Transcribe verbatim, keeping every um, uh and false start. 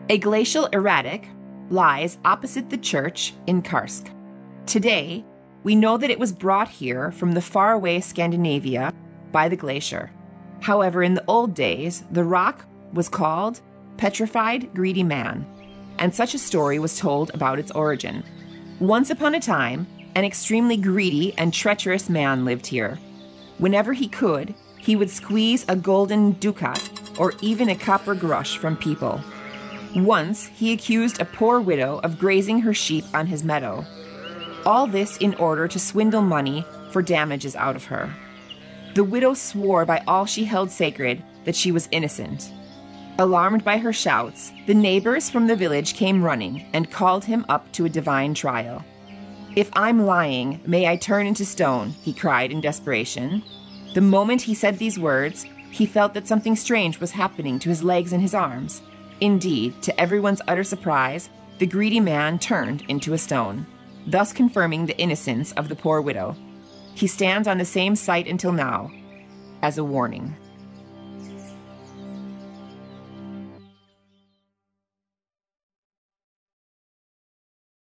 A glacial erratic lies opposite the church in Karsk. Today, we know that it was brought here from the faraway Scandinavia by the glacier. However, in the old days, the rock was called Petrified Greedy Man, and such a story was told about its origin. Once upon a time, an extremely greedy and treacherous man lived here. Whenever he could, he would squeeze a golden ducat or even a copper grosch from people. Once, he accused a poor widow of grazing her sheep on his meadow. All this in order to swindle money for damages out of her. The widow swore by all she held sacred that she was innocent. Alarmed by her shouts, the neighbors from the village came running and called him up to a divine trial. "If I'm lying, may I turn into stone," he cried in desperation. The moment he said these words, he felt that something strange was happening to his legs and his arms. Indeed, to everyone's utter surprise, the greedy man turned into a stone, thus confirming the innocence of the poor widow. He stands on the same site until now, as a warning.